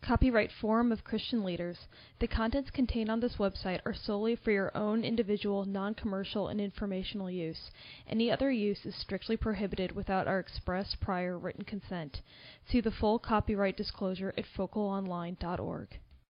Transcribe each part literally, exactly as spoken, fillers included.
Copyright Forum of Christian Leaders. The contents contained on this website are solely for your own individual, non-commercial, and informational use. Any other use is strictly prohibited without our express prior written consent. See the full copyright disclosure at focal online dot org.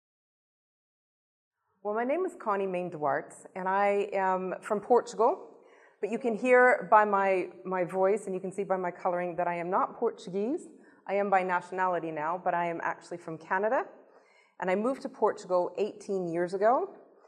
Well, my name is Connie Main Duarte, and I am from Portugal. But you can hear by my, my voice, and you can see by my coloring, that I am not Portuguese. I am by nationality now, but I am actually from Canada. And I moved to Portugal eighteen years ago.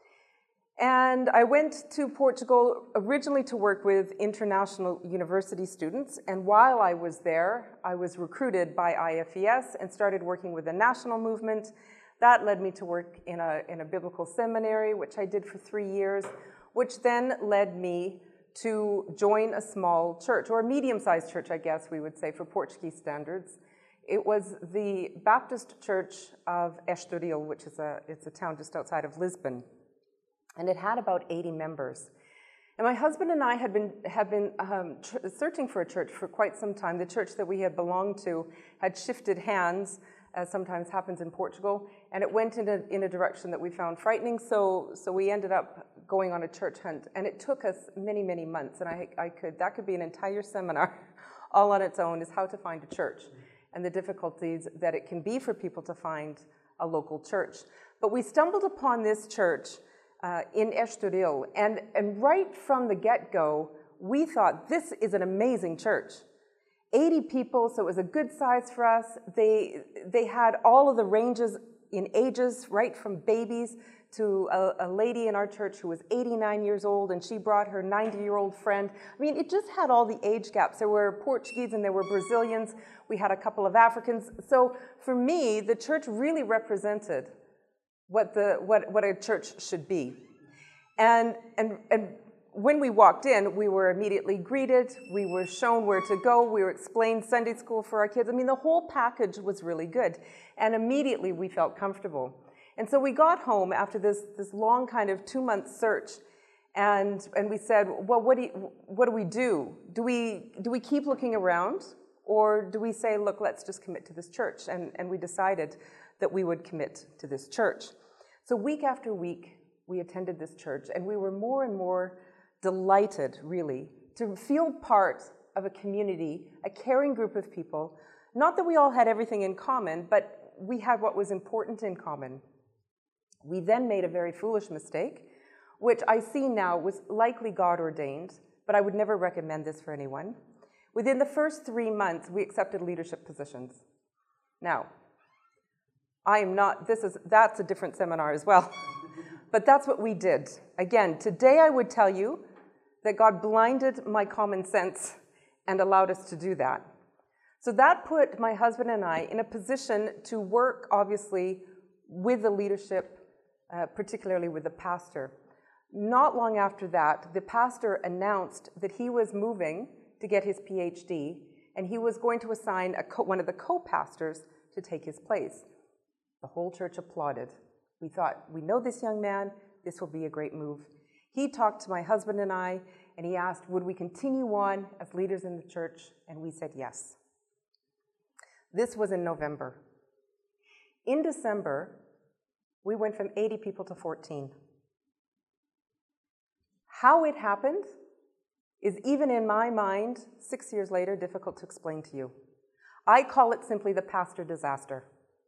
And I went to Portugal originally to work with international university students. And while I was there, I was recruited by I F E S and started working with the national movement. That led me to work in a, in a biblical seminary, which I did for three years, which then led me to join a small church, or a medium-sized church, I guess we would say, for Portuguese standards. It was the Baptist Church of Estoril, which is a, it's a town just outside of Lisbon. And it had about eighty members. And my husband and I had been, had been um, tr- searching for a church for quite some time. The church that we had belonged to had shifted hands, as sometimes happens in Portugal, and it went in a, in a direction that we found frightening, so, so we ended up going on a church hunt. And it took us many, many months, and I, I could, that could be an entire seminar all on its own, is how to find a church and the difficulties that it can be for people to find a local church. But we stumbled upon this church uh, in Estoril, and, and right from the get-go, we thought, this is an amazing church. eighty people, so it was a good size for us. They, they had all of the ranges in ages, right from babies to a, a lady in our church who was eighty-nine years old, and she brought her ninety-year-old friend. I mean, it just had all the age gaps. There were Portuguese and there were Brazilians. We had a couple of Africans. So for me, the church really represented what, the, what, what a church should be. And, and, and when we walked in, we were immediately greeted, we were shown where to go, we were explained Sunday school for our kids. I mean, the whole package was really good. And immediately we felt comfortable. And so we got home after this, this long kind of two-month search, and, and we said, well, what do, you, what do we do? Do we, do we keep looking around, or do we say, look, let's just commit to this church? And, and we decided that we would commit to this church. So week after week, we attended this church, and we were more and more delighted, really, to feel part of a community, a caring group of people. Not that we all had everything in common, but we had what was important in common. We then made a very foolish mistake, which I see now was likely God ordained, but I would never recommend this for anyone. Within the first three months, we accepted leadership positions. Now, I am not, this is, that's a different seminar as well, but that's what we did. Again, today I would tell you that God blinded my common sense and allowed us to do that. So that put my husband and I in a position to work, obviously, with the leadership, uh, particularly with the pastor. Not long after that, the pastor announced that he was moving to get his P H D, and he was going to assign a co- one of the co-pastors to take his place. The whole church applauded. We thought, we know this young man, this will be a great move. He talked to my husband and I, and he asked, would we continue on as leaders in the church? And we said yes. This was in November. In December, we went from eighty people to fourteen. How it happened is, even in my mind, six years later, difficult to explain to you. I call it simply the pastor disaster.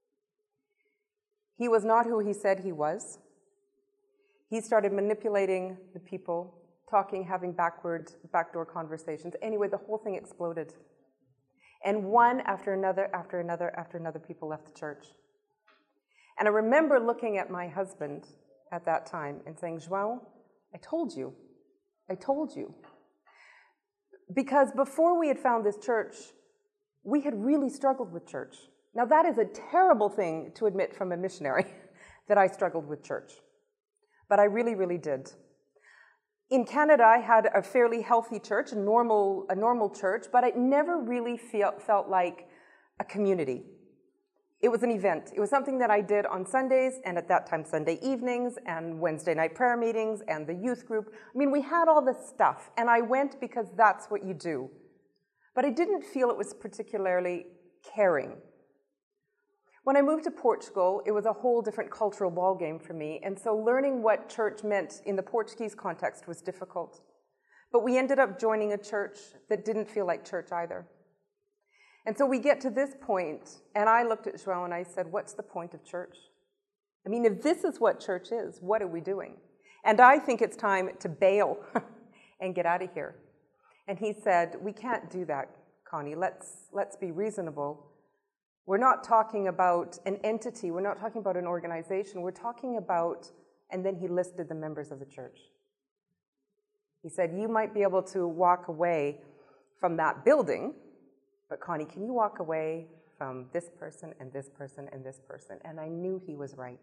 He was not who he said he was. He started manipulating the people, talking, having backward, backdoor conversations. Anyway, the whole thing exploded. And one after another, after another, after another, people left the church. And I remember looking at my husband at that time and saying, João, I told you. I told you. Because before we had found this church, we had really struggled with church. Now, that is a terrible thing to admit from a missionary, that I struggled with church. But I really, really did. In Canada, I had a fairly healthy church, a normal, a normal church, but it never really felt, felt like a community. It was an event. It was something that I did on Sundays, and at that time, Sunday evenings, and Wednesday night prayer meetings, and the youth group. I mean, we had all this stuff, and I went because that's what you do. But I didn't feel it was particularly caring. When I moved to Portugal, it was a whole different cultural ballgame for me, and so learning what church meant in the Portuguese context was difficult. But we ended up joining a church that didn't feel like church either. And so we get to this point, and I looked at João and I said, what's the point of church? I mean, if this is what church is, what are we doing? And I think it's time to bail and get out of here. And he said, we can't do that, Connie. Let's, let's be reasonable. We're not talking about an entity. We're not talking about an organization. We're talking about, and then he listed the members of the church. He said, you might be able to walk away from that building, but Connie, can you walk away from this person and this person and this person? And I knew he was right.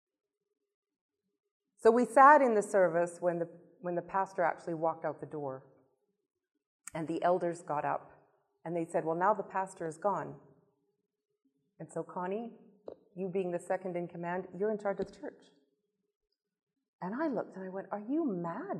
So we sat in the service when the, when the pastor actually walked out the door, and the elders got up, and they said, well, now the pastor is gone. And so, Connie, you being the second in command, you're in charge of the church. And I looked and I went, are you mad?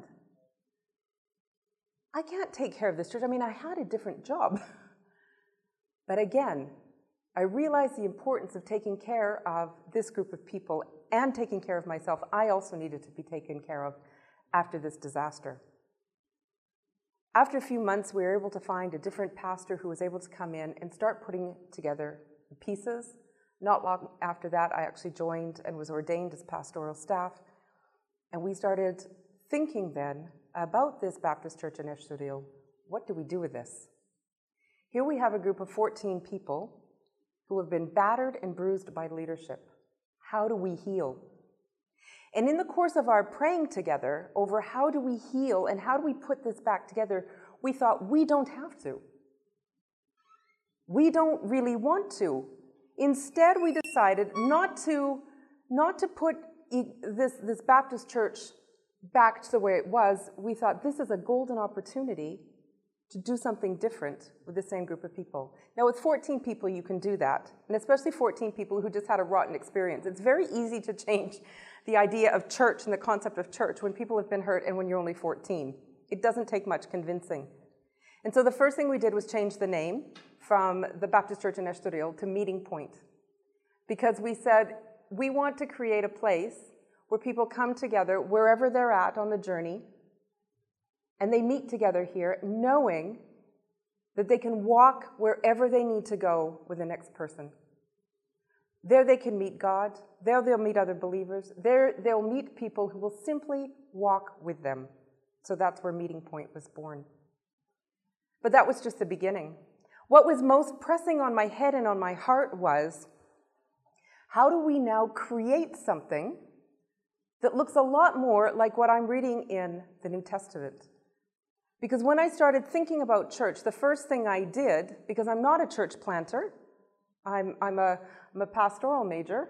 I can't take care of this church. I mean, I had a different job. But again, I realized the importance of taking care of this group of people and taking care of myself. I also needed to be taken care of after this disaster. After a few months, we were able to find a different pastor who was able to come in and start putting together the pieces. Not long after that, I actually joined and was ordained as pastoral staff. And we started thinking then about this Baptist church in Estoril. What do we do with this? Here we have a group of fourteen people who have been battered and bruised by leadership. How do we heal? And in the course of our praying together over how do we heal and how do we put this back together, we thought we don't have to. We don't really want to. Instead, we decided not to, not to put this, this Baptist church back to the way it was. We thought this is a golden opportunity to do something different with the same group of people. Now, with fourteen people, you can do that, and especially fourteen people who just had a rotten experience. It's very easy to change the idea of church and the concept of church when people have been hurt and when you're only fourteen. It doesn't take much convincing. And so the first thing we did was change the name from the Baptist Church in Estoril to Meeting Point, because we said we want to create a place where people come together wherever they're at on the journey, and they meet together here knowing that they can walk wherever they need to go with the next person. There they can meet God. There they'll meet other believers. There they'll meet people who will simply walk with them. So that's where Meeting Point was born. But that was just the beginning. What was most pressing on my head and on my heart was, how do we now create something that looks a lot more like what I'm reading in the New Testament? Because when I started thinking about church, the first thing I did, because I'm not a church planter, I'm, I'm, a, I'm a pastoral major,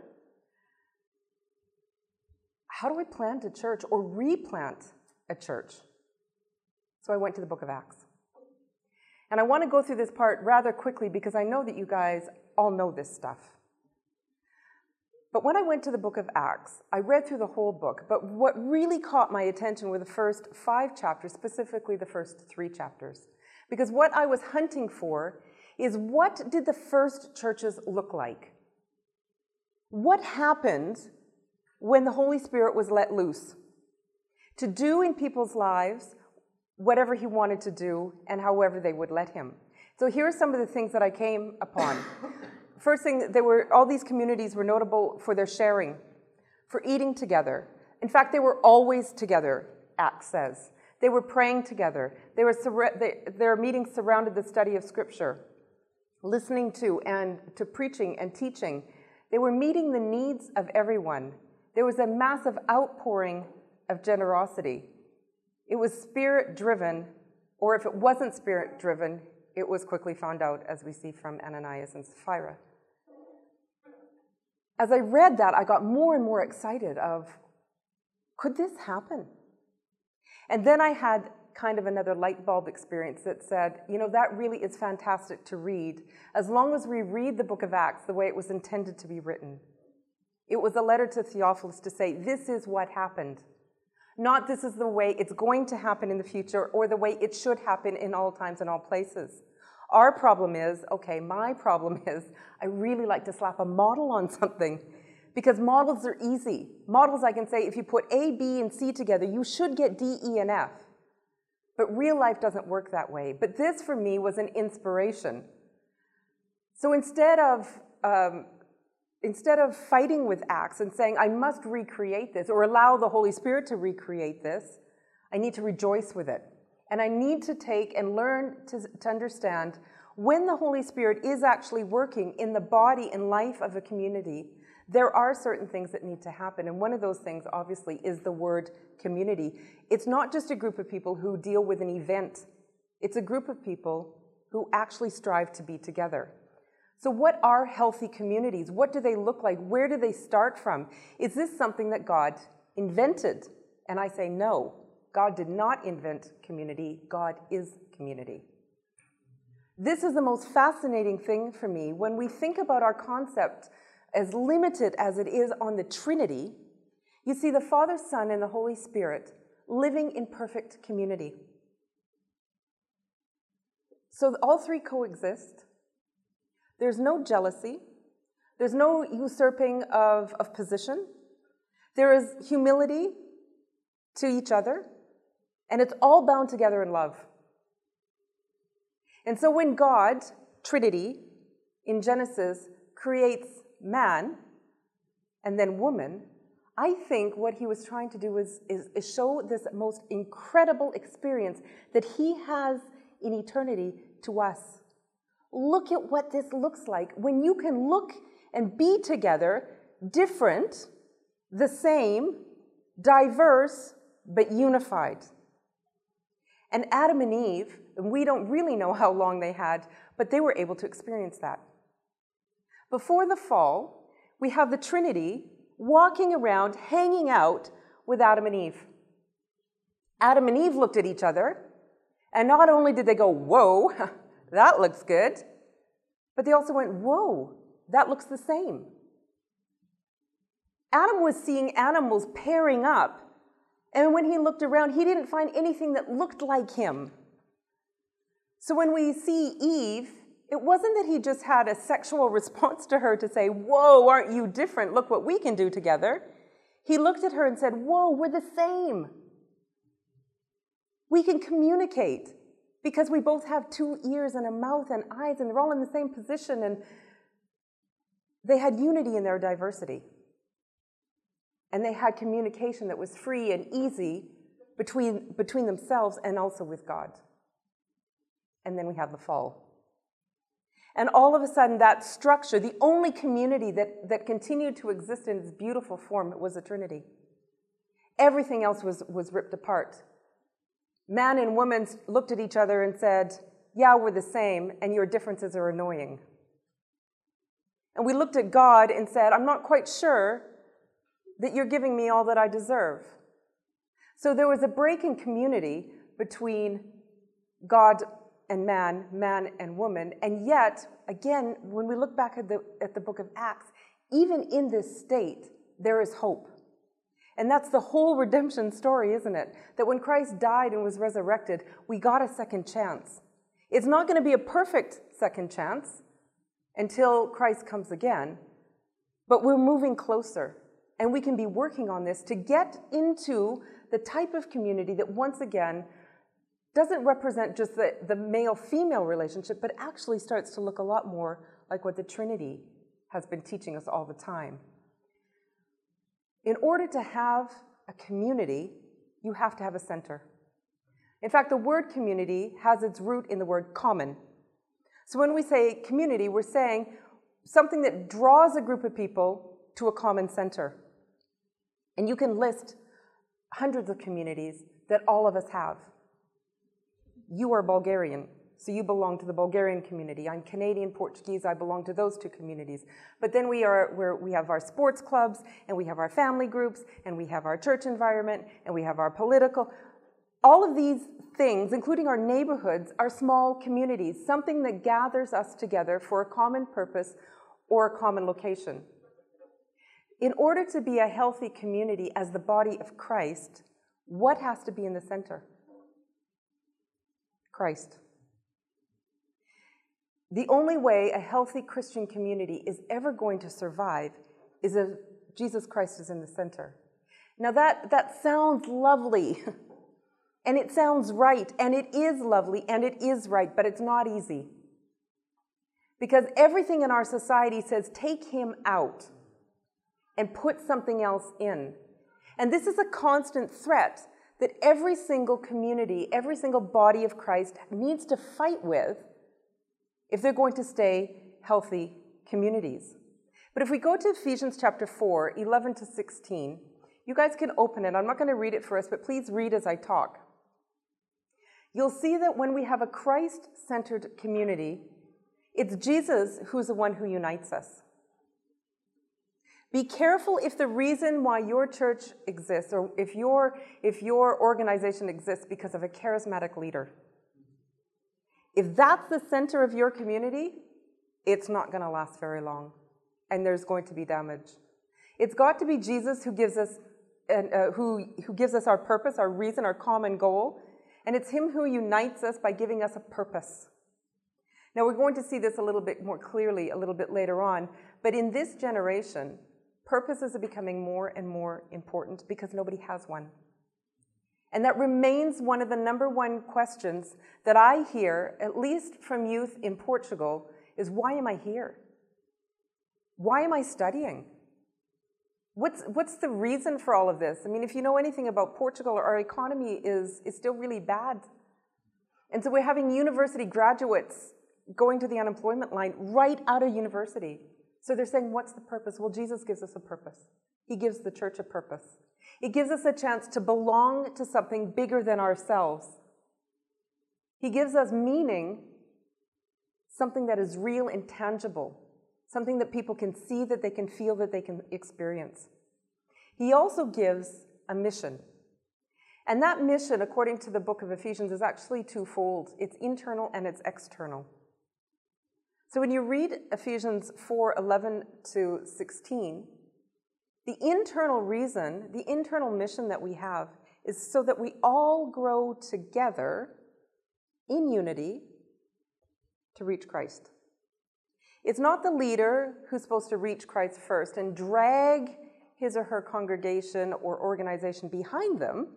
how do I plant a church or replant a church? So I went to the book of Acts. And I want to go through this part rather quickly because I know that you guys all know this stuff. But when I went to the book of Acts, I read through the whole book, but what really caught my attention were the first five chapters, specifically the first three chapters. Because what I was hunting for is, what did the first churches look like? What happened when the Holy Spirit was let loose to do in people's lives whatever he wanted to do and however they would let him? So here are some of the things that I came upon. First thing, they were, all these communities were notable for their sharing, for eating together. In fact, they were always together, Acts says. They were praying together. They were they, their meetings surrounded the study of Scripture, listening to and to preaching and teaching. They were meeting the needs of everyone. There was a massive outpouring of generosity. It was spirit-driven, or if it wasn't spirit-driven, it was quickly found out, as we see from Ananias and Sapphira. As I read that, I got more and more excited of, could this happen? And then I had kind of another light bulb experience that said, you know, that really is fantastic to read, as long as we read the book of Acts the way it was intended to be written. It was a letter to Theophilus to say, this is what happened. Not this is the way it's going to happen in the future or the way it should happen in all times and all places. Our problem is, okay, my problem is, I really like to slap a model on something because models are easy. Models, I can say, if you put A, B, and C together, you should get D, E, and F. But real life doesn't work that way. But this, for me, was an inspiration. So instead of, um, instead of fighting with Acts and saying, I must recreate this or allow the Holy Spirit to recreate this, I need to rejoice with it. And I need to take and learn to, to understand when the Holy Spirit is actually working in the body and life of a community, there are certain things that need to happen. And one of those things, obviously, is the word community. It's not just a group of people who deal with an event. It's a group of people who actually strive to be together. So what are healthy communities? What do they look like? Where do they start from? Is this something that God invented? And I say no. God did not invent community. God is community. This is the most fascinating thing for me. When we think about our concept as limited as it is on the Trinity, you see the Father, Son, and the Holy Spirit living in perfect community. So all three coexist. There's no jealousy. There's no usurping of, of position. There is humility to each other. And it's all bound together in love. And so when God, Trinity, in Genesis, creates man and then woman, I think what he was trying to do is, is, is show this most incredible experience that he has in eternity to us. Look at what this looks like when you can look and be together, different, the same, diverse, but unified. And Adam and Eve, and we don't really know how long they had, but they were able to experience that. Before the fall, we have the Trinity walking around, hanging out with Adam and Eve. Adam and Eve looked at each other, and not only did they go, whoa, that looks good, but they also went, whoa, that looks the same. Adam was seeing animals pairing up, and when he looked around, he didn't find anything that looked like him. So when we see Eve, it wasn't that he just had a sexual response to her to say, whoa, aren't you different? Look what we can do together. He looked at her and said, whoa, we're the same. We can communicate because we both have two ears and a mouth and eyes, and they're all in the same position, and they had unity in their diversity. And they had communication that was free and easy between, between themselves and also with God. And then we have the fall. And all of a sudden, that structure, the only community that, that continued to exist in its beautiful form, was the Trinity. Everything else was, was ripped apart. Man and woman looked at each other and said, yeah, we're the same, and your differences are annoying. And we looked at God and said, I'm not quite sure that you're giving me all that I deserve. So there was a break in community between God and man, man and woman, and yet, again, when we look back at the, at the book of Acts, even in this state, there is hope. And that's the whole redemption story, isn't it? That when Christ died and was resurrected, we got a second chance. It's not going to be a perfect second chance until Christ comes again, but we're moving closer. And we can be working on this to get into the type of community that, once again, doesn't represent just the, the male-female relationship, but actually starts to look a lot more like what the Trinity has been teaching us all the time. In order to have a community, you have to have a center. In fact, the word community has its root in the word common. So when we say community, we're saying something that draws a group of people to a common center. And you can list hundreds of communities that all of us have. You are Bulgarian, so you belong to the Bulgarian community. I'm Canadian, Portuguese, I belong to those two communities. But then we are where we have our sports clubs, and we have our family groups, and we have our church environment, and we have our political. All of these things, including our neighborhoods, are small communities, something that gathers us together for a common purpose or a common location. In order to be a healthy community as the body of Christ, what has to be in the center? Christ. The only way a healthy Christian community is ever going to survive is if Jesus Christ is in the center. Now that, that sounds lovely, and it sounds right, and it is lovely, and it is right, but it's not easy. Because everything in our society says, take him out and put something else in. And this is a constant threat that every single community, every single body of Christ needs to fight with if they're going to stay healthy communities. But if we go to Ephesians chapter four, eleven to sixteen, you guys can open it. I'm not going to read it for us, but please read as I talk. You'll see that when we have a Christ-centered community, it's Jesus who's the one who unites us. Be careful if the reason why your church exists, or if your, if your organization exists because of a charismatic leader. If that's the center of your community, it's not going to last very long, and there's going to be damage. It's got to be Jesus who gives us, and, uh, who, who gives us our purpose, our reason, our common goal, and it's him who unites us by giving us a purpose. Now, we're going to see this a little bit more clearly a little bit later on, but in this generation, purposes are becoming more and more important because nobody has one. And that remains one of the number one questions that I hear, at least from youth in Portugal, is why am I here? Why am I studying? What's, what's the reason for all of this? I mean, if you know anything about Portugal, our economy is, is still really bad. And so we're having university graduates going to the unemployment line right out of university. So they're saying, what's the purpose? Well, Jesus gives us a purpose. He gives the church a purpose. It gives us a chance to belong to something bigger than ourselves. He gives us meaning, something that is real and tangible, something that people can see, that they can feel, that they can experience. He also gives a mission. And that mission, according to the book of Ephesians, is actually twofold. It's internal and it's external. So when you read Ephesians four, eleven to sixteen, the internal reason, the internal mission that we have is so that we all grow together in unity to reach Christ. It's not the leader who's supposed to reach Christ first and drag his or her congregation or organization behind them.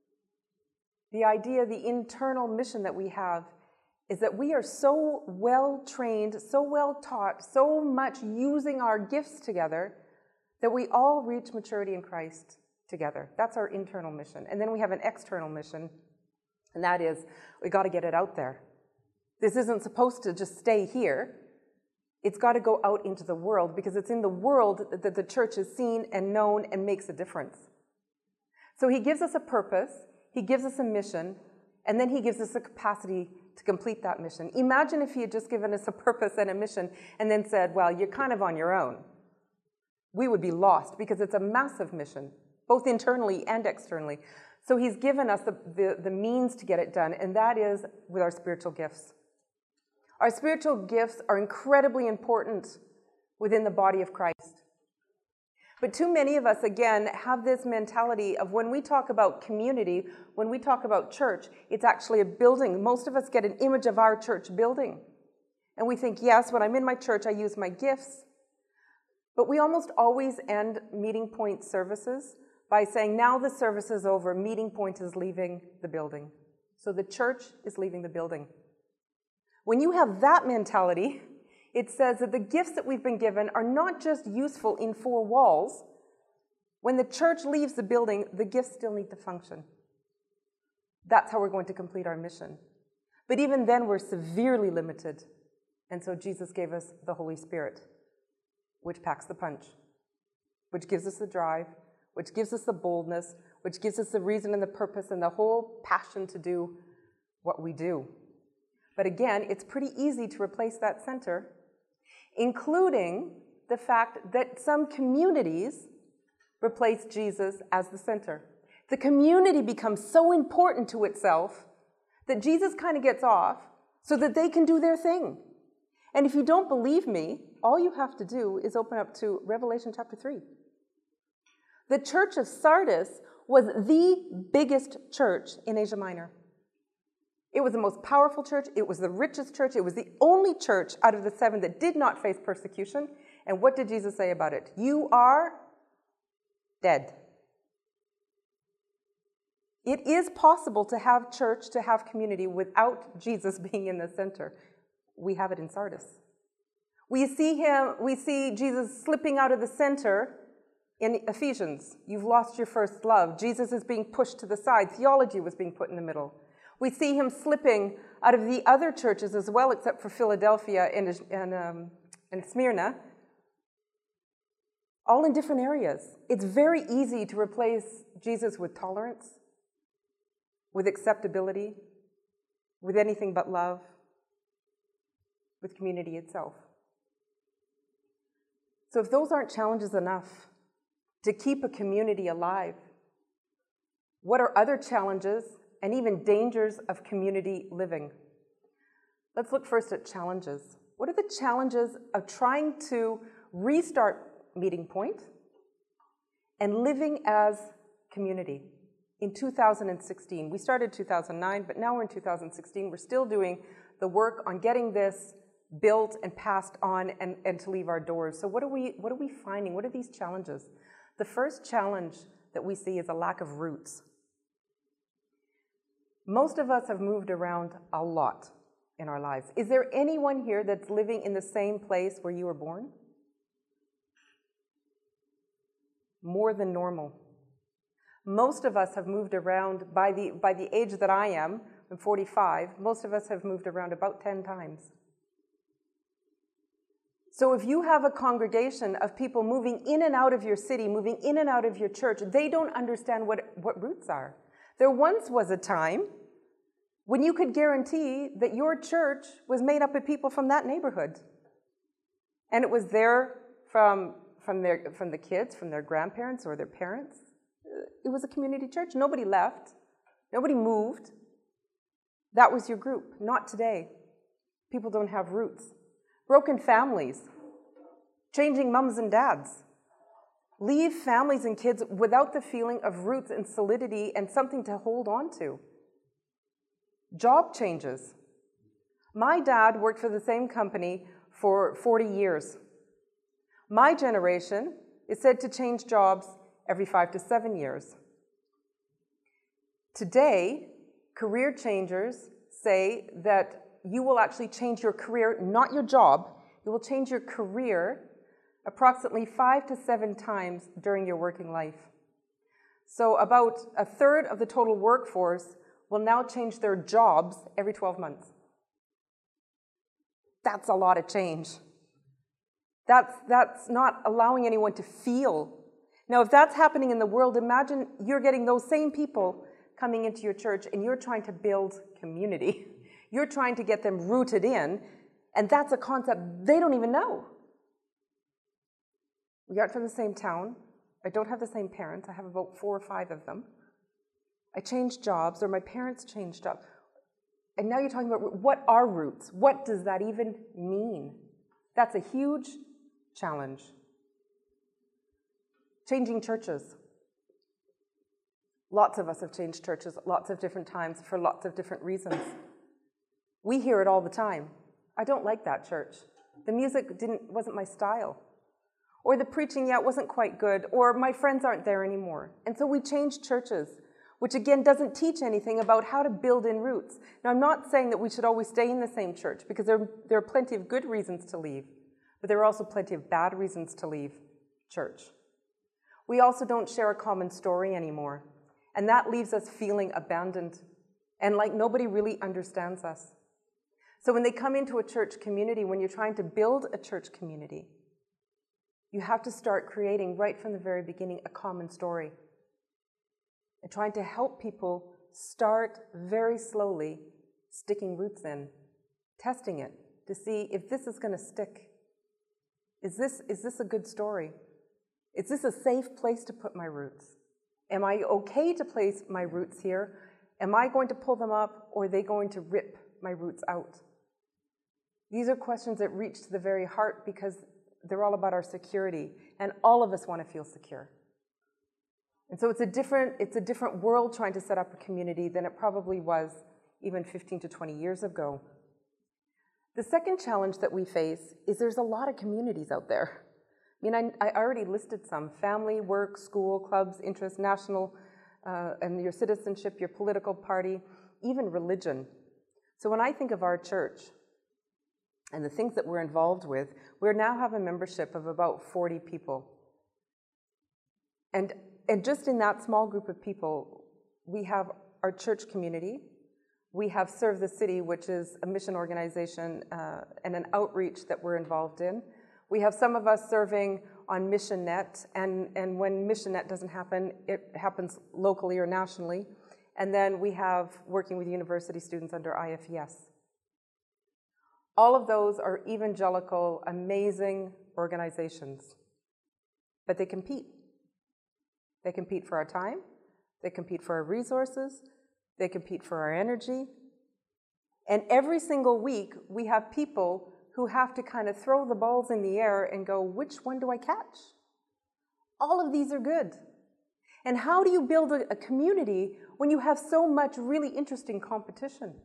The idea, the internal mission that we have is that we are so well trained, so well taught, so much using our gifts together that we all reach maturity in Christ together. That's our internal mission. And then we have an external mission, and that is we got to get it out there. This isn't supposed to just stay here. It's got to go out into the world, because it's in the world that the church is seen and known and makes a difference. So he gives us a purpose, he gives us a mission, and then he gives us a capacity to complete that mission. Imagine if he had just given us a purpose and a mission and then said, well, you're kind of on your own. We would be lost, because it's a massive mission, both internally and externally. So he's given us the, the, the means to get it done, and that is with our spiritual gifts. Our spiritual gifts are incredibly important within the body of Christ. But too many of us, again, have this mentality of when we talk about community, when we talk about church, it's actually a building. Most of us get an image of our church building. And we think, yes, when I'm in my church, I use my gifts. But we almost always end Meeting Point services by saying, now the service is over, Meeting Point is leaving the building. So the church is leaving the building. When you have that mentality, it says that the gifts that we've been given are not just useful in four walls. When the church leaves the building, the gifts still need to function. That's how we're going to complete our mission. But even then, we're severely limited. And so Jesus gave us the Holy Spirit, which packs the punch, which gives us the drive, which gives us the boldness, which gives us the reason and the purpose and the whole passion to do what we do. But again, it's pretty easy to replace that center, including the fact that some communities replace Jesus as the center. The community becomes so important to itself that Jesus kind of gets off so that they can do their thing. And if you don't believe me, all you have to do is open up to Revelation chapter three. The church of Sardis was the biggest church in Asia Minor. It was the most powerful church. It was the richest church. It was the only church out of the seven that did not face persecution. And what did Jesus say about it? You are dead. It is possible to have church, to have community without Jesus being in the center. We have it in Sardis. We see him, we see Jesus slipping out of the center in Ephesians. You've lost your first love. Jesus is being pushed to the side. Theology was being put in the middle. We see him slipping out of the other churches as well, except for Philadelphia and, and, um, and Smyrna, all in different areas. It's very easy to replace Jesus with tolerance, with acceptability, with anything but love, with community itself. So if those aren't challenges enough to keep a community alive, what are other challenges and even dangers of community living? Let's look first at challenges. What are the challenges of trying to restart Meeting Point and living as community in two thousand sixteen? We started two thousand nine, but now we're in two thousand sixteen. We're still doing the work on getting this built and passed on and, and to leave our doors. So what are we, what are we finding? What are these challenges? The first challenge that we see is a lack of roots. Most of us have moved around a lot in our lives. Is there anyone here that's living in the same place where you were born? More than normal. Most of us have moved around, by the, by the age that I am, I'm forty-five, most of us have moved around about ten times. So if you have a congregation of people moving in and out of your city, moving in and out of your church, they don't understand what, what roots are. There once was a time when you could guarantee that your church was made up of people from that neighborhood. And it was there from, from, their, from the kids, from their grandparents or their parents. It was a community church. Nobody left. Nobody moved. That was your group. Not today. People don't have roots. Broken families, changing mums and dads. Leave families and kids without the feeling of roots and solidity and something to hold on to. Job changes. My dad worked for the same company for forty years. My generation is said to change jobs every five to seven years. Today, career changers say that you will actually change your career, not your job. You will change your career approximately five to seven times during your working life. So about a third of the total workforce will now change their jobs every twelve months. That's a lot of change. That's, that's not allowing anyone to feel. Now, if that's happening in the world, imagine you're getting those same people coming into your church and you're trying to build community. You're trying to get them rooted in, and that's a concept they don't even know. We aren't from the same town. I don't have the same parents. I have about four or five of them. I changed jobs, or my parents changed jobs. And now you're talking about what are roots? What does that even mean? That's a huge challenge. Changing churches. Lots of us have changed churches lots of different times for lots of different reasons. We hear it all the time. I don't like that church. The music didn't, wasn't my style. Or the preaching, yeah, it wasn't quite good. Or my friends aren't there anymore. And so we changed churches, which again doesn't teach anything about how to build in roots. Now, I'm not saying that we should always stay in the same church, because there, there are plenty of good reasons to leave, but there are also plenty of bad reasons to leave church. We also don't share a common story anymore. And that leaves us feeling abandoned and like nobody really understands us. So when they come into a church community, when you're trying to build a church community, you have to start creating right from the very beginning a common story. And trying to help people start very slowly sticking roots in, testing it to see if this is going to stick. Is this, is this a good story? Is this a safe place to put my roots? Am I okay to place my roots here? Am I going to pull them up, or are they going to rip my roots out? These are questions that reach to the very heart, because they're all about our security, and all of us want to feel secure. And so it's a different, it's a different world trying to set up a community than it probably was even fifteen to twenty years ago. The second challenge that we face is there's a lot of communities out there. I mean, I, I already listed some: family, work, school, clubs, interests, national, uh, and your citizenship, your political party, even religion. So when I think of our church and the things that we're involved with, we now have a membership of about forty people. And, and just in that small group of people, we have our church community. We have Serve the City, which is a mission organization uh, and an outreach that we're involved in. We have some of us serving on MissionNet, and, and when MissionNet doesn't happen, it happens locally or nationally. And then we have working with university students under I F E S. All of those are evangelical, amazing organizations, but they compete. They compete for our time, they compete for our resources, they compete for our energy. And every single week, we have people who have to kind of throw the balls in the air and go, which one do I catch? All of these are good. And how do you build a, a community when you have so much really interesting competition?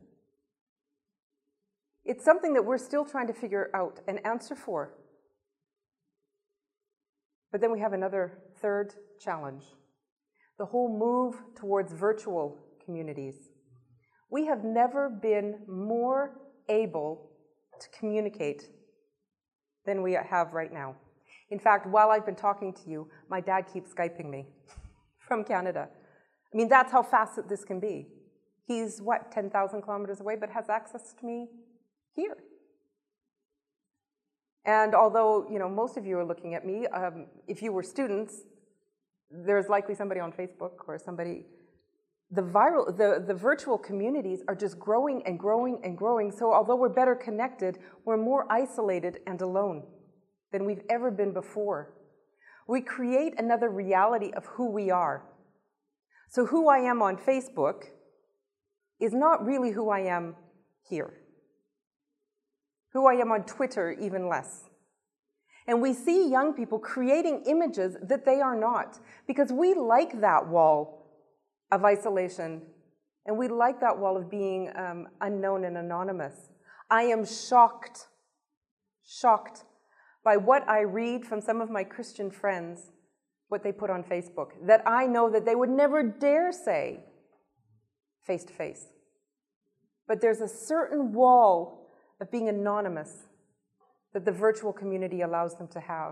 It's something that we're still trying to figure out and answer for. But then we have another third challenge: the whole move towards virtual communities. We have never been more able to communicate than we have right now. In fact, while I've been talking to you, my dad keeps Skyping me from Canada. I mean, that's how fast that this can be. He's, what, ten thousand kilometers away, but has access to me here. And although, you know, most of you are looking at me, um, if you were students, there's likely somebody on Facebook or somebody. The viral, the, the virtual communities are just growing and growing and growing. So although we're better connected, we're more isolated and alone than we've ever been before. We create another reality of who we are. So who I am on Facebook is not really who I am here. Who I am on Twitter, even less. And we see young people creating images that they are not, because we like that wall of isolation, and we like that wall of being um, unknown and anonymous. I am shocked, shocked by what I read from some of my Christian friends, what they put on Facebook, that I know that they would never dare say face to face. But there's a certain wall of being anonymous that the virtual community allows them to have.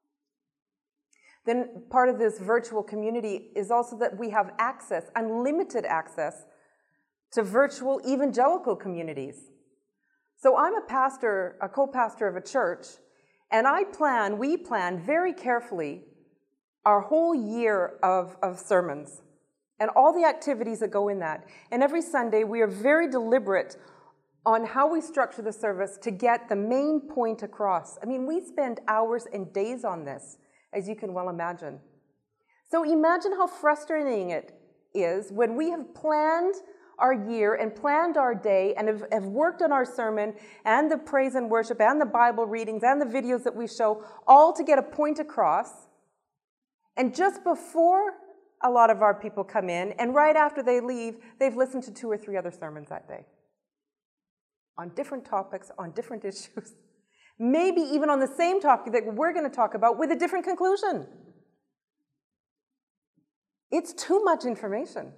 Then part of this virtual community is also that we have access, unlimited access, to virtual evangelical communities. So I'm a pastor, a co-pastor of a church, and I plan, we plan very carefully our whole year of, of sermons and all the activities that go in that. And every Sunday we are very deliberate on how we structure the service to get the main point across. I mean, we spend hours and days on this, as you can well imagine. So imagine how frustrating it is when we have planned our year and planned our day and have, have worked on our sermon and the praise and worship and the Bible readings and the videos that we show, all to get a point across. And just before a lot of our people come in, and right after they leave, they've listened to two or three other sermons that day on different topics, on different issues, maybe even on the same topic that we're going to talk about with a different conclusion. It's too much information.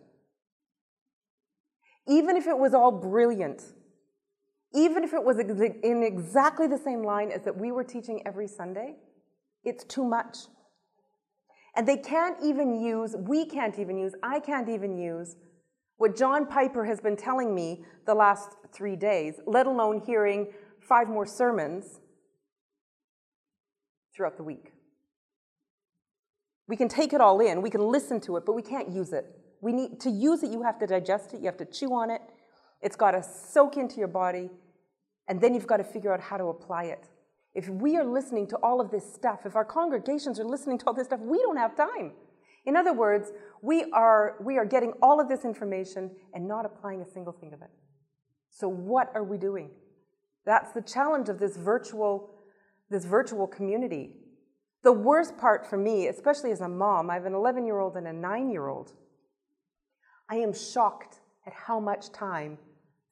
Even if it was all brilliant, even if it was in exactly the same line as that we were teaching every Sunday, it's too much. And they can't even use, we can't even use, I can't even use what John Piper has been telling me the last three days, let alone hearing five more sermons throughout the week. We can take it all in, we can listen to it, but we can't use it. We need to use it, you have to digest it, you have to chew on it, it's got to soak into your body, and then you've got to figure out how to apply it. If we are listening to all of this stuff, if our congregations are listening to all this stuff, we don't have time. In other words, we are, we are getting all of this information and not applying a single thing of it. So what are we doing? That's the challenge of this virtual, this virtual community. The worst part for me, especially as a mom, I have an eleven-year-old and a nine-year-old, I am shocked at how much time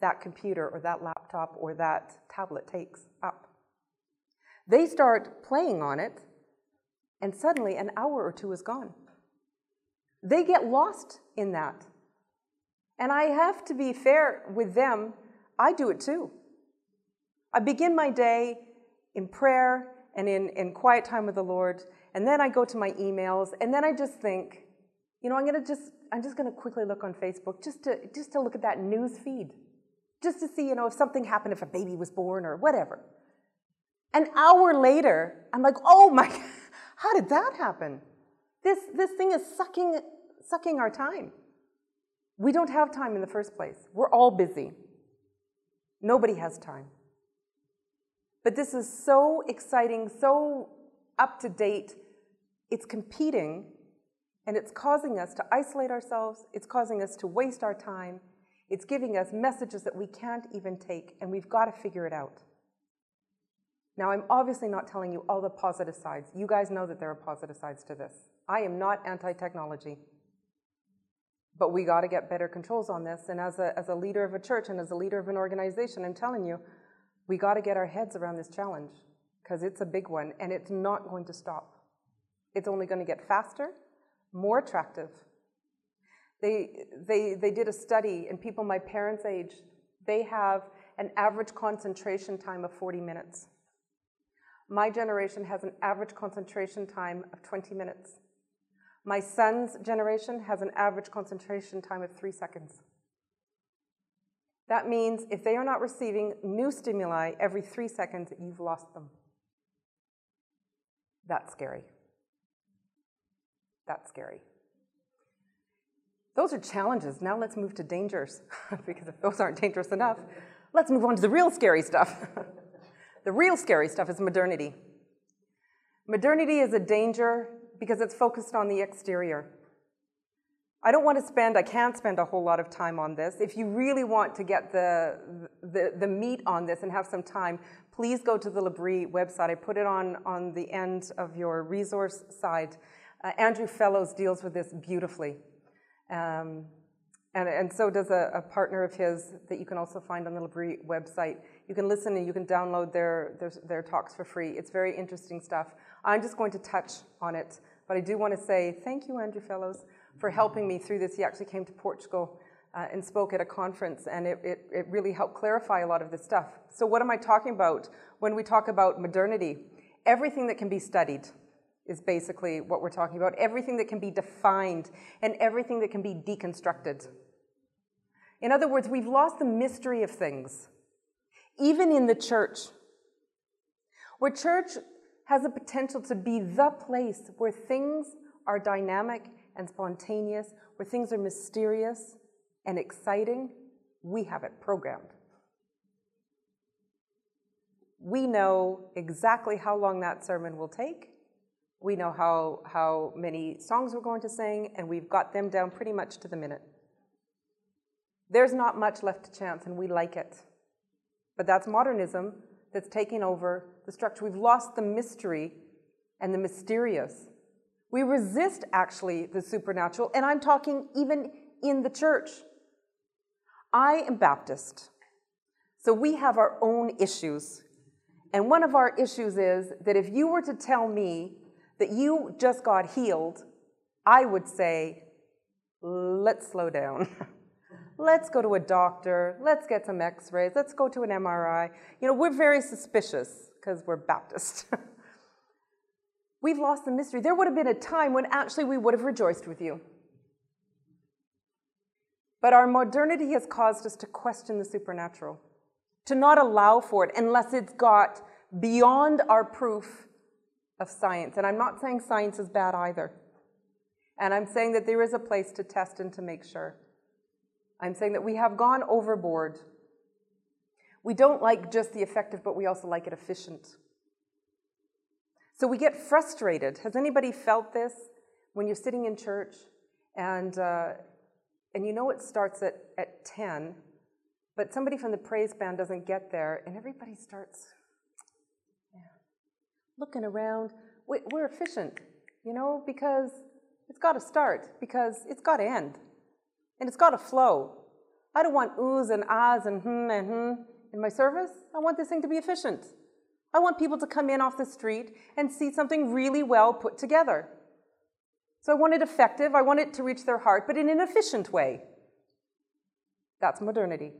that computer or that laptop or that tablet takes up. They start playing on it, and suddenly an hour or two is gone. They get lost in that. And I have to be fair with them. I do it too. I begin my day in prayer and in, in quiet time with the Lord, and then I go to my emails, and then I just think, you know, I'm gonna just I'm just gonna quickly look on Facebook just to just to look at that news feed, just to see, you know, if something happened, if a baby was born or whatever. An hour later, I'm like, oh my, how did that happen? This this thing is sucking sucking our time. We don't have time in the first place. We're all busy. Nobody has time. But this is so exciting, so up to date. It's competing, and it's causing us to isolate ourselves. It's causing us to waste our time. It's giving us messages that we can't even take, and we've got to figure it out. Now, I'm obviously not telling you all the positive sides. You guys know that there are positive sides to this. I am not anti-technology. But we got to get better controls on this. And as a, as a leader of a church and as a leader of an organization, I'm telling you, we got to get our heads around this challenge, because it's a big one, and it's not going to stop. It's only going to get faster, more attractive. They, they, they did a study, and people my parents' age, they have an average concentration time of forty minutes. My generation has an average concentration time of twenty minutes. My son's generation has an average concentration time of three seconds. That means if they are not receiving new stimuli every three seconds, you've lost them. That's scary. That's scary. Those are challenges. Now let's move to dangers, because if those aren't dangerous enough, let's move on to the real scary stuff. The real scary stuff is modernity. Modernity is a danger because it's focused on the exterior. I don't want to spend, I can't spend a whole lot of time on this. If you really want to get the, the, the meat on this and have some time, please go to the L'Abri website. I put it on, on the end of your resource side. Uh, Andrew Fellows deals with this beautifully. Um, and, and so does a, a partner of his that you can also find on the L'Abri website. You can listen and you can download their, their, their talks for free. It's very interesting stuff. I'm just going to touch on it. But I do want to say thank you, Andrew Fellows, for helping me through this. He actually came to Portugal uh, and spoke at a conference, and it, it, it really helped clarify a lot of this stuff. So what am I talking about when we talk about modernity? Everything that can be studied is basically what we're talking about. Everything that can be defined and everything that can be deconstructed. In other words, we've lost the mystery of things, even in the church, where church has the potential to be the place where things are dynamic and spontaneous, where things are mysterious and exciting. We have it programmed. We know exactly how long that sermon will take. We know how, how many songs we're going to sing, and we've got them down pretty much to the minute. There's not much left to chance, and we like it. But that's modernism that's taking over the structure. We've lost the mystery and the mysterious. We resist, actually, the supernatural, and I'm talking even in the church. I am Baptist, so we have our own issues. And one of our issues is that if you were to tell me that you just got healed, I would say, let's slow down. Let's go to a doctor. Let's get some x-rays. Let's go to an M R I. You know, we're very suspicious because we're Baptist. We've lost the mystery. There would have been a time when actually we would have rejoiced with you. But our modernity has caused us to question the supernatural, to not allow for it unless it's got beyond our proof of science. And I'm not saying science is bad either. And I'm saying that there is a place to test and to make sure. I'm saying that we have gone overboard. We don't like just the effective, but we also like it efficient. So we get frustrated. Has anybody felt this when you're sitting in church and uh, and you know it starts at, at ten, but somebody from the praise band doesn't get there, and everybody starts yeah, looking around. We, we're efficient, you know, because it's got to start, because it's got to end. And it's got to flow. I don't want oohs and ahs and hmm and hmm in my service. I want this thing to be efficient. I want people to come in off the street and see something really well put together. So I want it effective. I want it to reach their heart, but in an efficient way. That's modernity.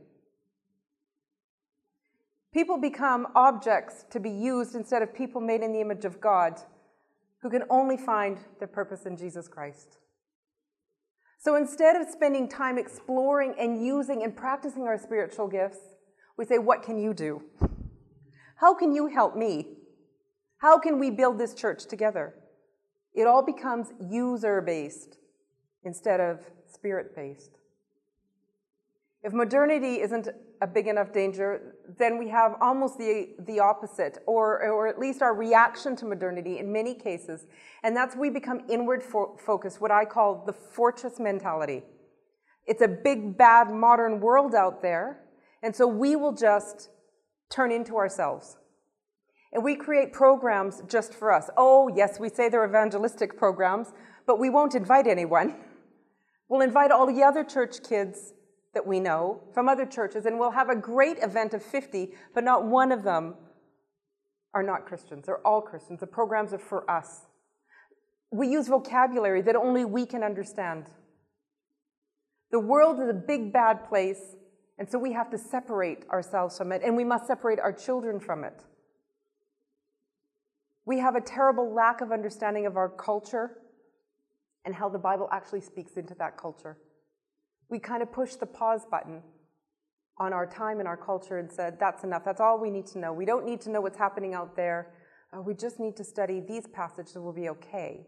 People become objects to be used instead of people made in the image of God who can only find their purpose in Jesus Christ. So instead of spending time exploring and using and practicing our spiritual gifts, we say, what can you do? How can you help me? How can we build this church together? It all becomes user-based instead of spirit-based. If modernity isn't a big enough danger, then we have almost the, the opposite, or, or at least our reaction to modernity in many cases, and that's we become inward fo- focused, what I call the fortress mentality. It's a big, bad, modern world out there, and so we will just turn into ourselves. And we create programs just for us. Oh, yes, we say they're evangelistic programs, but we won't invite anyone. We'll invite all the other church kids that we know from other churches, and we'll have a great event of fifty, but not one of them are not Christians. They're all Christians. The programs are for us. We use vocabulary that only we can understand. The world is a big, bad place, and so we have to separate ourselves from it, and we must separate our children from it. We have a terrible lack of understanding of our culture and how the Bible actually speaks into that culture. We kind of pushed the pause button on our time and our culture and said, that's enough. That's all we need to know. We don't need to know what's happening out there. Uh, we just need to study these passages and we'll be okay.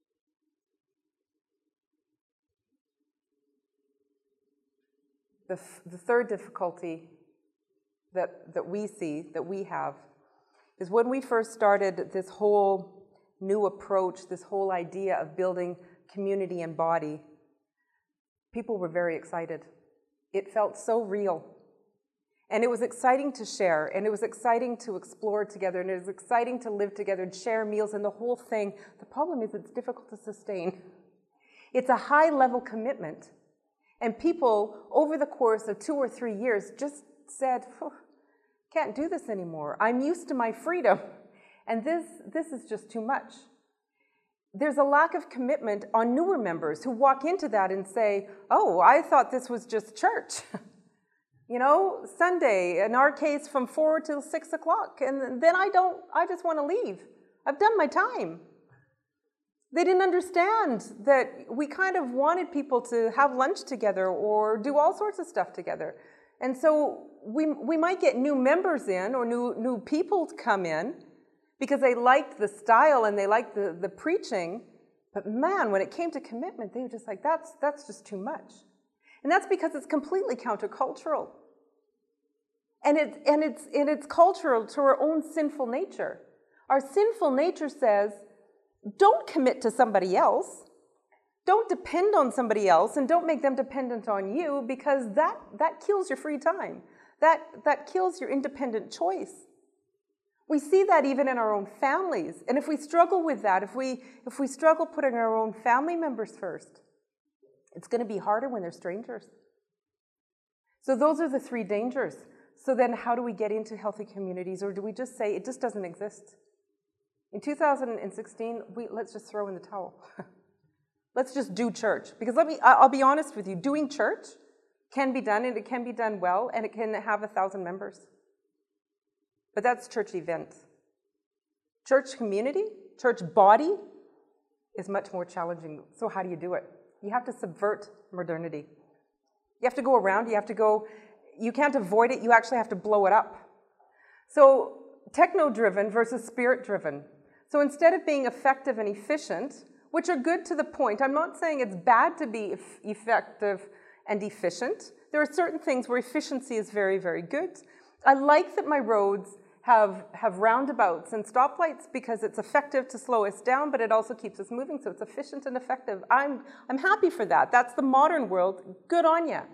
The, f- the third difficulty that, that we see, that we have, is when we first started this whole new approach, this whole idea of building community and body, people were very excited. It felt so real. And it was exciting to share, and it was exciting to explore together, and it was exciting to live together and share meals and the whole thing. The problem is it's difficult to sustain. It's a high-level commitment. And people, over the course of two or three years, just said, can't do this anymore. I'm used to my freedom, and this, this is just too much. There's a lack of commitment on newer members who walk into that and say, oh, I thought this was just church. You know, Sunday, in our case, from four till six o'clock, and then I don't, I just want to leave. I've done my time. They didn't understand that we kind of wanted people to have lunch together or do all sorts of stuff together. And so we we might get new members in or new, new people to come in because they liked the style and they liked the, the preaching. But man, when it came to commitment, they were just like, that's, that's just too much. And that's because it's completely countercultural. And, it, and, it's, and it's cultural to our own sinful nature. Our sinful nature says, don't commit to somebody else. Don't depend on somebody else, and don't make them dependent on you, because that, that kills your free time. That, that kills your independent choice. We see that even in our own families. And if we struggle with that, if we, if we struggle putting our own family members first, it's going to be harder when they're strangers. So those are the three dangers. So then how do we get into healthy communities? Or do we just say it just doesn't exist? In two thousand sixteen, we, let's just throw in the towel. Let's just do church. Because let me, I'll be honest with you, doing church can be done, and it can be done well, and it can have a thousand members. But that's church event. Church community, church body is much more challenging. So how do you do it? You have to subvert modernity. You have to go around, you have to go, you can't avoid it, you actually have to blow it up. So techno-driven versus spirit-driven. So instead of being effective and efficient, which are good to the point, I'm not saying it's bad to be effective and efficient. There are certain things where efficiency is very, very good. I like that my roads have, have roundabouts and stoplights because it's effective to slow us down, but it also keeps us moving, so it's efficient and effective. I'm, I'm happy for that. That's the modern world. Good on you.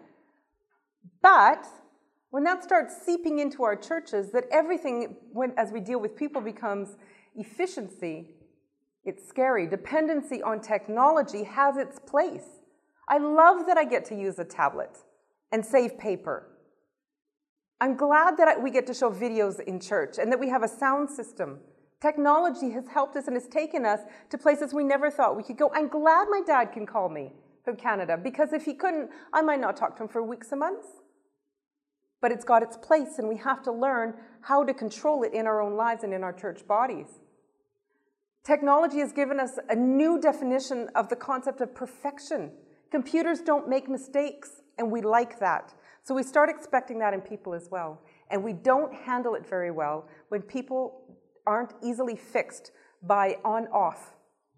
But when that starts seeping into our churches, that everything, when, as we deal with people, becomes efficiency, it's scary. Dependency on technology has its place. I love that I get to use a tablet and save paper. I'm glad that we get to show videos in church and that we have a sound system. Technology has helped us and has taken us to places we never thought we could go. I'm glad my dad can call me from Canada, because if he couldn't, I might not talk to him for weeks and months. But it's got its place, and we have to learn how to control it in our own lives and in our church bodies. Technology has given us a new definition of the concept of perfection. Computers don't make mistakes, and we like that. So we start expecting that in people as well. And we don't handle it very well when people aren't easily fixed by on-off.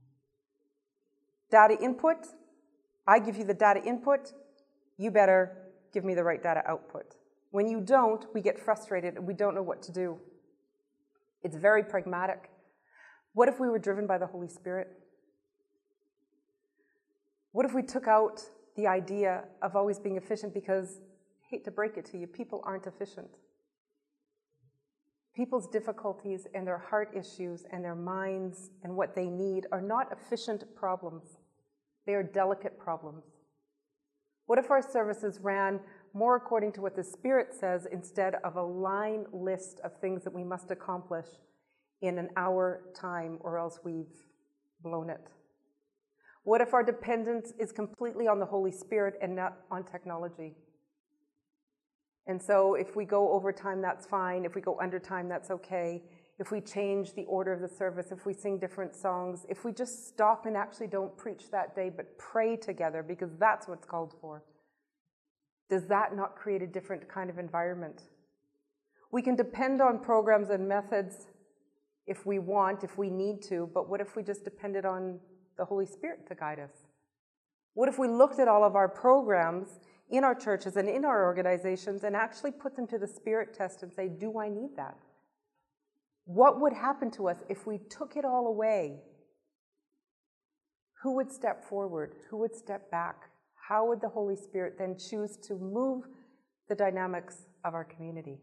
Data input, I give you the data input, you better give me the right data output. When you don't, we get frustrated and we don't know what to do. It's very pragmatic. What if we were driven by the Holy Spirit? What if we took out the idea of always being efficient? Because, I hate to break it to you, people aren't efficient. People's difficulties and their heart issues and their minds and what they need are not efficient problems. They are delicate problems. What if our services ran more according to what the Spirit says instead of a line list of things that we must accomplish in an hour time, or else we've blown it? What if our dependence is completely on the Holy Spirit and not on technology? And so if we go over time, that's fine. If we go under time, that's okay. If we change the order of the service, if we sing different songs, if we just stop and actually don't preach that day, but pray together, because that's what's called for, does that not create a different kind of environment? We can depend on programs and methods if we want, if we need to, but what if we just depended on the Holy Spirit to guide us? What if we looked at all of our programs in our churches and in our organizations and actually put them to the Spirit test and say, do I need that? What would happen to us if we took it all away? Who would step forward? Who would step back? How would the Holy Spirit then choose to move the dynamics of our community?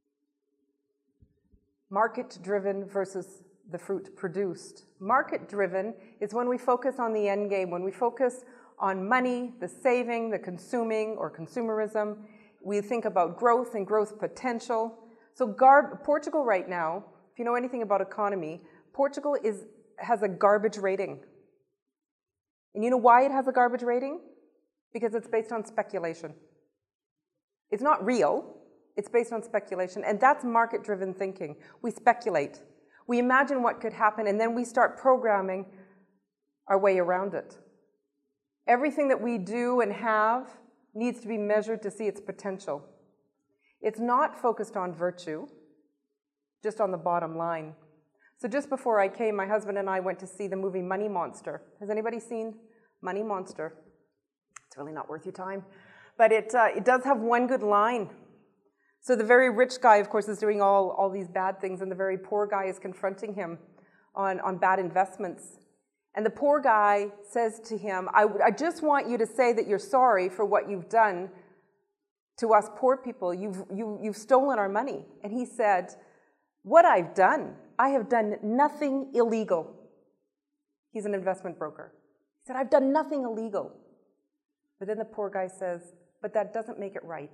Market-driven versus the fruit produced. Market-driven is when we focus on the end game, when we focus on money, the saving, the consuming, or consumerism. We think about growth and growth potential. So Gar- Portugal right now, if you know anything about economy, Portugal is, has a garbage rating. And you know why it has a garbage rating? Because it's based on speculation. It's not real, it's based on speculation. And that's market-driven thinking. We speculate. We imagine what could happen, and then we start programming our way around it. Everything that we do and have needs to be measured to see its potential. It's not focused on virtue, just on the bottom line. So just before I came, my husband and I went to see the movie Money Monster. Has anybody seen Money Monster? It's really not worth your time. But it, uh, it does have one good line. So the very rich guy, of course, is doing all, all these bad things, and the very poor guy is confronting him on, on bad investments. And the poor guy says to him, I, I just want you to say that you're sorry for what you've done to us poor people. You've, you, you've stolen our money. And he said, what I've done, I have done nothing illegal. He's an investment broker. He said, I've done nothing illegal. But then the poor guy says, but that doesn't make it right.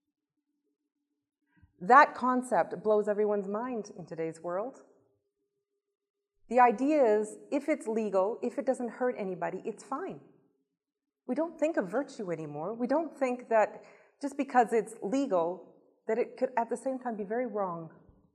That concept blows everyone's mind in today's world. The idea is, if it's legal, if it doesn't hurt anybody, it's fine. We don't think of virtue anymore. We don't think that just because it's legal, that it could at the same time be very wrong.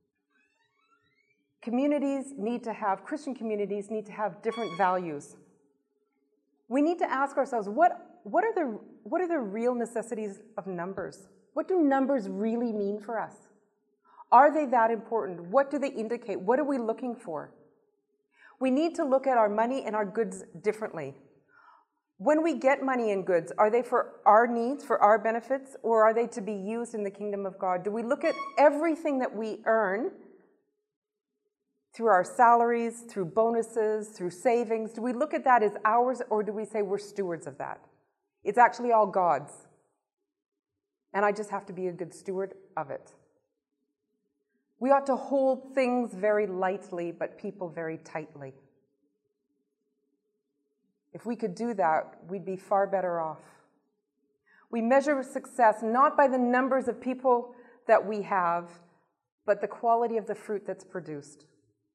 Communities need to have, Christian communities need to have different values. We need to ask ourselves, what, what, are the, what are the real necessities of numbers? What do numbers really mean for us? Are they that important? What do they indicate? What are we looking for? We need to look at our money and our goods differently. When we get money and goods, are they for our needs, for our benefits, or are they to be used in the kingdom of God? Do we look at everything that we earn through our salaries, through bonuses, through savings? Do we look at that as ours, or do we say we're stewards of that? It's actually all God's. And I just have to be a good steward of it. We ought to hold things very lightly, but people very tightly. If we could do that, we'd be far better off. We measure success not by the numbers of people that we have, but the quality of the fruit that's produced.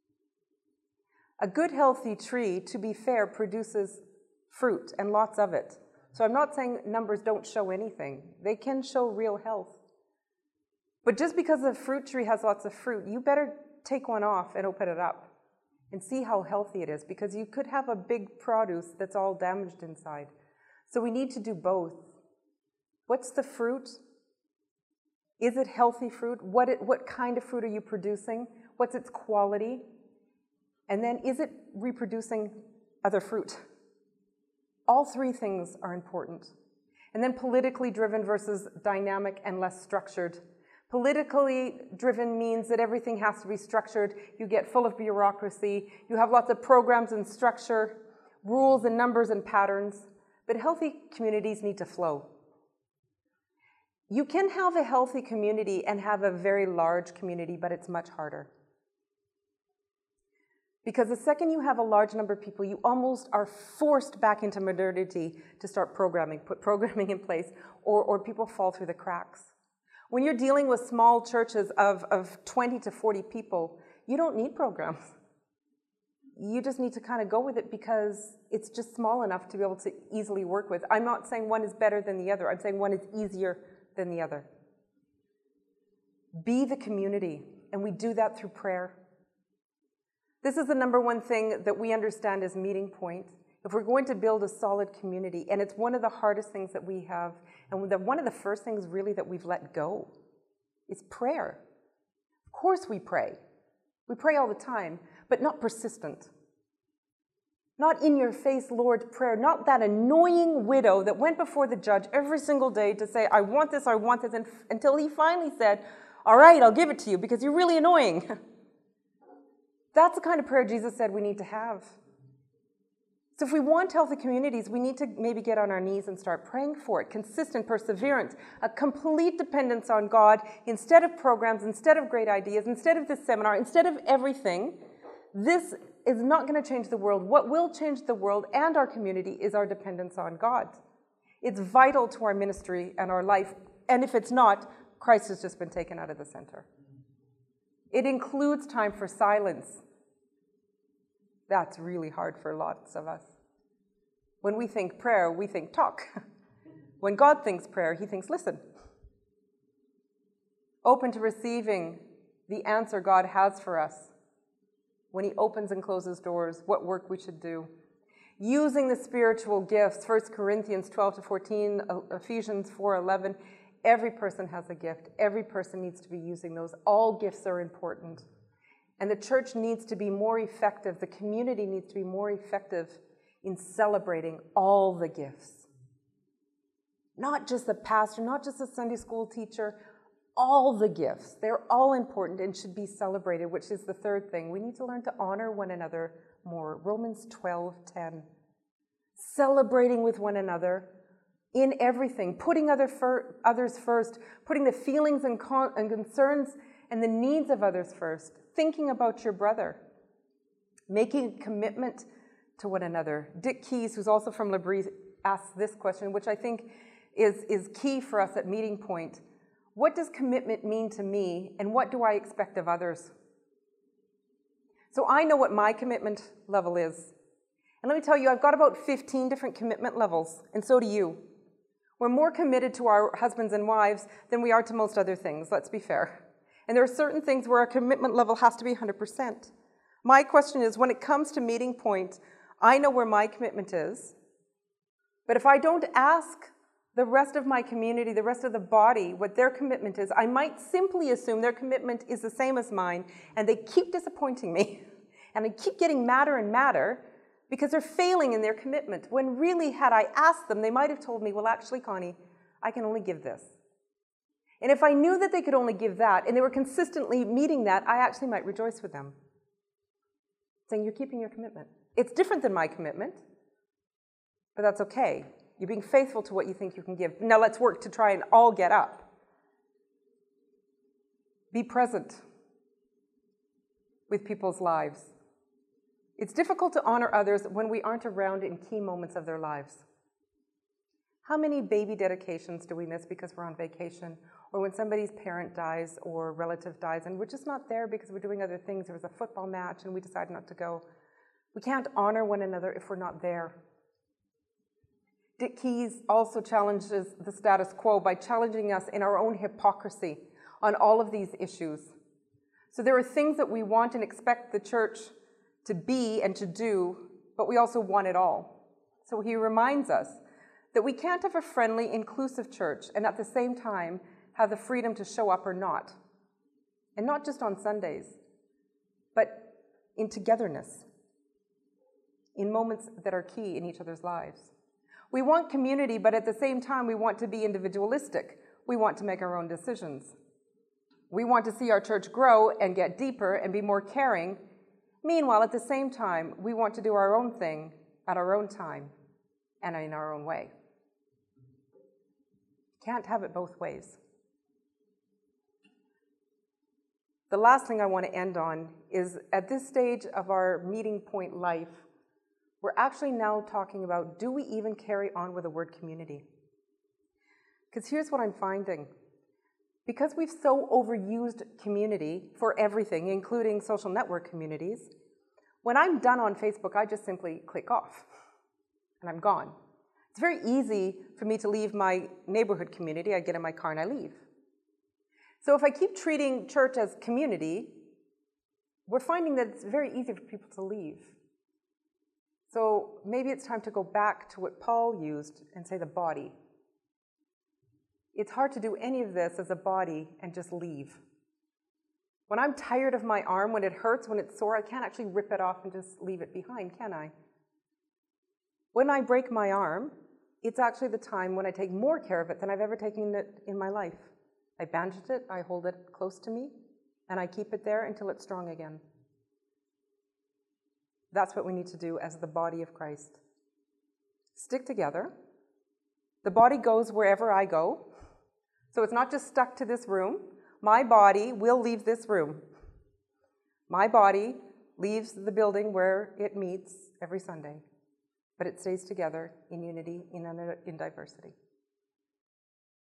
A good, healthy tree, to be fair, produces fruit, and lots of it. So I'm not saying numbers don't show anything. They can show real health. But just because a fruit tree has lots of fruit, you better take one off and open it up and see how healthy it is, because you could have a big produce that's all damaged inside. So we need to do both. What's the fruit? Is it healthy fruit? What, it, what kind of fruit are you producing? What's its quality? And then, is it reproducing other fruit? All three things are important. And then politically driven versus dynamic and less structured. Politically driven means that everything has to be structured. You get full of bureaucracy. You have lots of programs and structure, rules and numbers and patterns. But healthy communities need to flow. You can have a healthy community and have a very large community, but it's much harder. Because the second you have a large number of people, you almost are forced back into modernity to start programming, put programming in place, or, or people fall through the cracks. When you're dealing with small churches of, of twenty to forty people, you don't need programs. You just need to kind of go with it because it's just small enough to be able to easily work with. I'm not saying one is better than the other. I'm saying one is easier than the other. Be the community, and we do that through prayer. This is the number one thing that we understand as Meeting Point. If we're going to build a solid community, and it's one of the hardest things that we have, and the, one of the first things really that we've let go, is prayer. Of course we pray. We pray all the time, but not persistent. Not in your face, Lord, prayer. Not that annoying widow that went before the judge every single day to say, I want this, I want this, and f- until he finally said, all right, I'll give it to you because you're really annoying. That's the kind of prayer Jesus said we need to have. So if we want healthy communities, we need to maybe get on our knees and start praying for it. Consistent perseverance, a complete dependence on God instead of programs, instead of great ideas, instead of this seminar, instead of everything. This is not going to change the world. What will change the world and our community is our dependence on God. It's vital to our ministry and our life. And if it's not, Christ has just been taken out of the center. It includes time for silence. That's really hard for lots of us. When we think prayer, we think talk. When God thinks prayer, he thinks listen. Open to receiving the answer God has for us. When he opens and closes doors, what work we should do. Using the spiritual gifts, First Corinthians twelve to fourteen, Ephesians four eleven. Every person has a gift. Every person needs to be using those. All gifts are important. And the church needs to be more effective. The community needs to be more effective in celebrating all the gifts. Not just the pastor, not just the Sunday school teacher, all the gifts. They're all important and should be celebrated, which is the third thing. We need to learn to honor one another more. Romans twelve ten. Celebrating with one another in everything, putting other fir- others first, putting the feelings and, con- and concerns and the needs of others first, thinking about your brother, making a commitment to one another. Dick Keys, who's also from L'Abri, asks this question, which I think is, is key for us at Meeting Point. What does commitment mean to me, and what do I expect of others? So I know what my commitment level is. And let me tell you, I've got about fifteen different commitment levels, and so do you. We're more committed to our husbands and wives than we are to most other things, let's be fair. And there are certain things where our commitment level has to be one hundred percent. My question is, when it comes to Meeting Point, I know where my commitment is, but if I don't ask the rest of my community, the rest of the body, what their commitment is, I might simply assume their commitment is the same as mine, and they keep disappointing me, and I keep getting madder and madder, because they're failing in their commitment, when really, had I asked them, they might have told me, well, actually, Connie, I can only give this. And if I knew that they could only give that, and they were consistently meeting that, I actually might rejoice with them, saying, you're keeping your commitment. It's different than my commitment, but that's okay. You're being faithful to what you think you can give. Now let's work to try and all get up. Be present with people's lives. It's difficult to honor others when we aren't around in key moments of their lives. How many baby dedications do we miss because we're on vacation? Or when somebody's parent dies or relative dies and we're just not there because we're doing other things. There was a football match and we decided not to go. We can't honor one another if we're not there. Dick Keyes also challenges the status quo by challenging us in our own hypocrisy on all of these issues. So there are things that we want and expect the church to be and to do, but we also want it all. So he reminds us that we can't have a friendly, inclusive church and at the same time have the freedom to show up or not. And not just on Sundays, but in togetherness, in moments that are key in each other's lives. We want community, but at the same time, we want to be individualistic. We want to make our own decisions. We want to see our church grow and get deeper and be more caring. Meanwhile, at the same time, we want to do our own thing at our own time and in our own way. Can't have it both ways. The last thing I want to end on is at this stage of our meeting point life, we're actually now talking about, do we even carry on with the word community? Because here's what I'm finding. Because we've so overused community for everything, including social network communities, when I'm done on Facebook, I just simply click off and I'm gone. It's very easy for me to leave my neighborhood community. I get in my car and I leave. So if I keep treating church as community, we're finding that it's very easy for people to leave. So maybe it's time to go back to what Paul used and say the body. It's hard to do any of this as a body and just leave. When I'm tired of my arm, when it hurts, when it's sore, I can't actually rip it off and just leave it behind, can I? When I break my arm, it's actually the time when I take more care of it than I've ever taken it in my life. I bandage it, I hold it close to me, and I keep it there until it's strong again. That's what we need to do as the body of Christ. Stick together. The body goes wherever I go. So it's not just stuck to this room. My body will leave this room. My body leaves the building where it meets every Sunday. But it stays together in unity, in, in diversity.